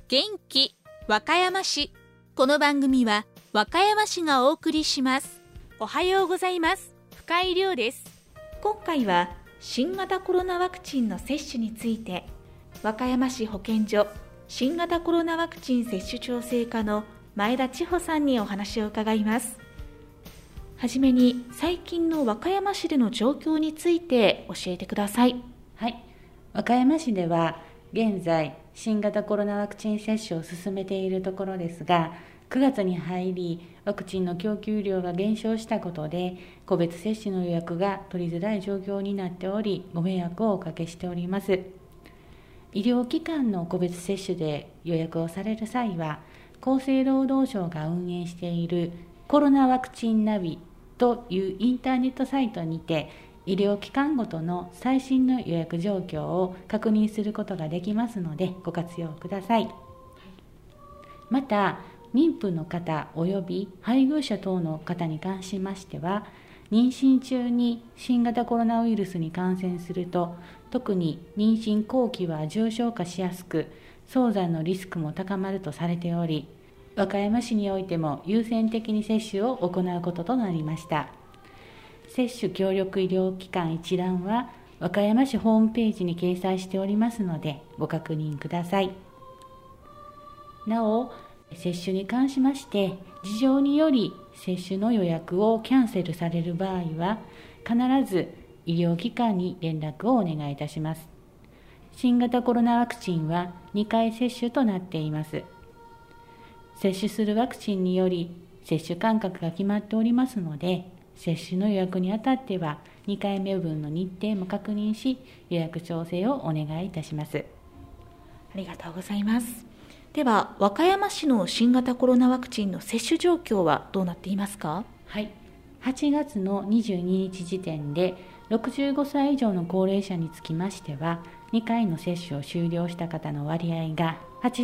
元気和歌山市。この番組は和歌山市がお送りします。おはようございます。深井亮です。今回は新型コロナワクチンの接種について、和歌山市保健所新型コロナワクチン接種調整課の前田千穂さんにお話を伺います。はじめに最近の和歌山市での状況について教えてください。 はい、和歌山市では現在新型コロナワクチン接種を進めているところですが、9月に入りワクチンの供給量が減少したことで個別接種の予約が取りづらい状況になっており、ご迷惑をおかけしております。医療機関の個別接種で予約をされる際は、厚生労働省が運営しているコロナワクチンナビというインターネットサイトにて医療機関ごとの最新の予約状況を確認することができますのでご活用ください。また妊婦の方および配偶者等の方に関しましては、妊娠中に新型コロナウイルスに感染すると特に妊娠後期は重症化しやすく、早産のリスクも高まるとされており、和歌山市においても優先的に接種を行うこととなりました。接種協力医療機関一覧は和歌山市ホームページに掲載しておりますのでご確認ください。なお、接種に関しまして事情により接種の予約をキャンセルされる場合は必ず医療機関に連絡をお願いいたします。新型コロナワクチンは2回接種となっています。接種するワクチンにより接種間隔が決まっておりますので、接種の予約にあたっては2回目分の日程も確認し、予約調整をお願いいたします。 ありがとうございます。では和歌山市の新型コロナワクチンの接種状況はどうなっていますか？ はい、8月の22日時点で65歳以上の高齢者につきましては、2回の接種を終了した方の割合が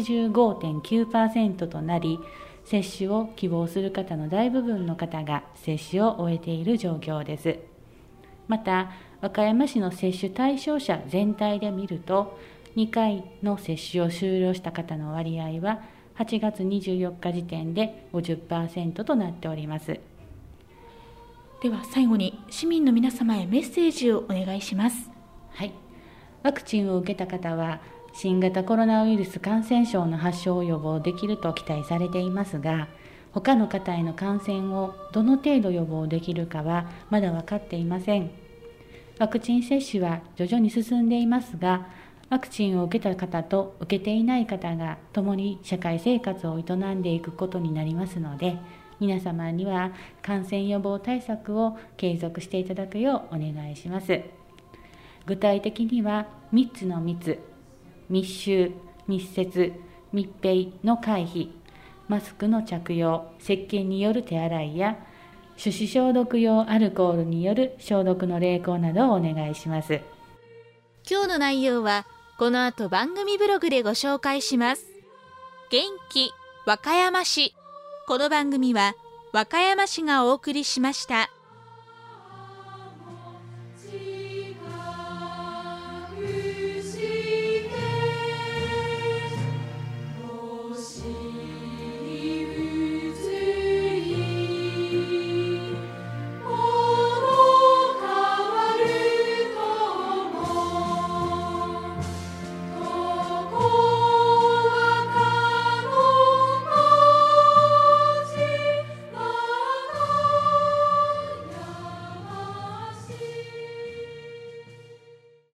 85.9% となり、接種を希望する方の大部分の方が接種を終えている状況です。また、和歌山市の接種対象者全体で見ると、2回の接種を終了した方の割合は8月24日時点で 50% となっております。 では最後に市民の皆様へメッセージをお願いします。 はい、ワクチンを受けた方は新型コロナウイルス感染症の発症を予防できると期待されていますが、他の方への感染をどの程度予防できるかはまだ分かっていません。ワクチン接種は徐々に進んでいますが、ワクチンを受けた方と受けていない方が共に社会生活を営んでいくことになりますので、皆様には感染予防対策を継続していただくようお願いします。具体的には3つの密、密集、密接、密閉の回避、マスクの着用、石鹸による手洗いや手指消毒用アルコールによる消毒の励行などをお願いします。 今日の内容はこの後番組ブログでご紹介します。元気和歌山市。この番組は和歌山市がお送りしました。